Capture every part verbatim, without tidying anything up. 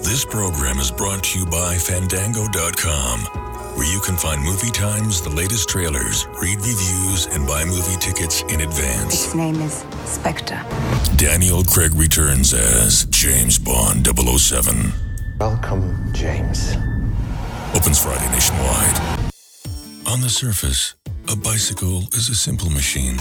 This program is brought to you by Fandango dot com, where you can find movie times, the latest trailers, read reviews, and buy movie tickets in advance. His name is Spectre. Daniel Craig returns as James Bond double oh seven. Welcome, James. Opens Friday nationwide. On the surface, a bicycle is a simple machine.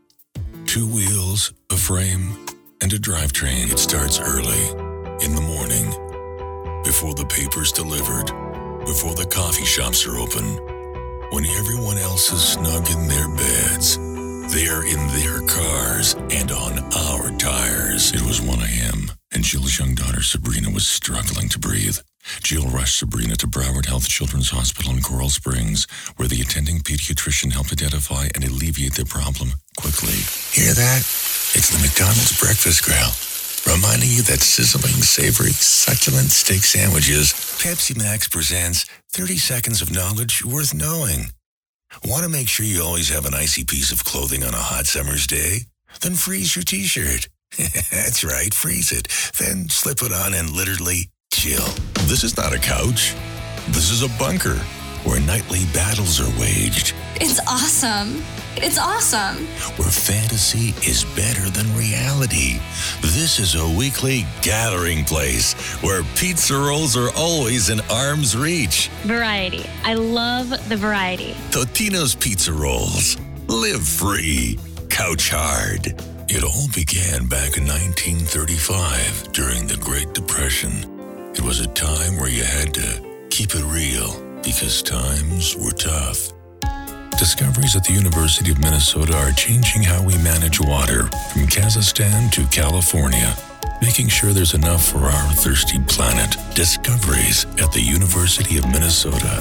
Two wheels, a frame, and a drivetrain. It starts early, in the morning, before the paper's delivered, before the coffee shops are open, when everyone else is snug in their beds. They're in their cars and on our tires. It was one a.m., and Jill's young daughter Sabrina was struggling to breathe. Jill rushed Sabrina to Broward Health Children's Hospital in Coral Springs, where the attending pediatrician helped identify and alleviate the problem quickly. Hear that? It's the McDonald's Breakfast Grill, reminding you that sizzling, savory, succulent steak sandwiches. Pepsi Max presents thirty seconds of knowledge worth knowing. Want to make sure you always have an icy piece of clothing on a hot summer's day? Then freeze your t-shirt. That's right, freeze it. Then slip it on and literally chill. This is not a couch. This is a bunker where nightly battles are waged. It's awesome. It's awesome. Where fantasy is better than reality. This is a weekly gathering place where pizza rolls are always in arm's reach. Variety. I love the variety. Totino's Pizza Rolls. Live free. Couch hard. It all began back in nineteen thirty-five during the Great Depression. It was a time where you had to keep it real because times were tough. Discoveries at the University of Minnesota are changing how we manage water from Kazakhstan to California, making sure there's enough for our thirsty planet. Discoveries at the University of Minnesota.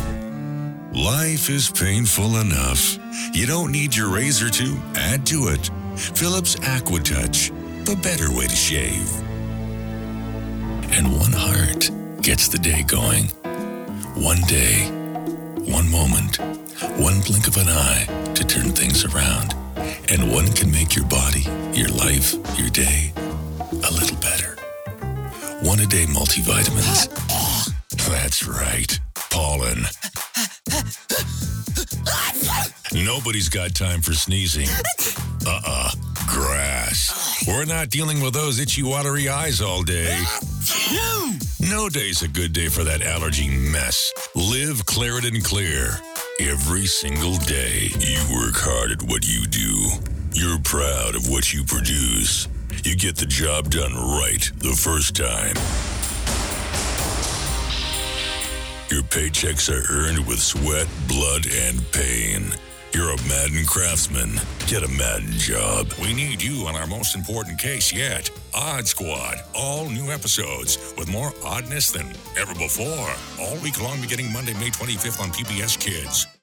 Life is painful enough. You don't need your razor to add to it. Philips AquaTouch, the better way to shave. And one heart gets the day going. One day, one moment, one blink of an eye to turn things around. And one can make your body, your life, your day a little better. One a day multivitamins. That's right, pollen. Nobody's got time for sneezing. Uh-uh, grass. We're not dealing with those itchy, watery eyes all day. No day's a good day for that allergy mess. Live Claritin Clear. Every single day, you work hard at what you do. You're proud of what you produce. You get the job done right the first time. Your paychecks are earned with sweat, blood, and pain. You're a Madden craftsman. Get a Madden job. We need you on our most important case yet. Odd Squad. All new episodes with more oddness than ever before. All week long beginning Monday, May twenty-fifth on P B S Kids.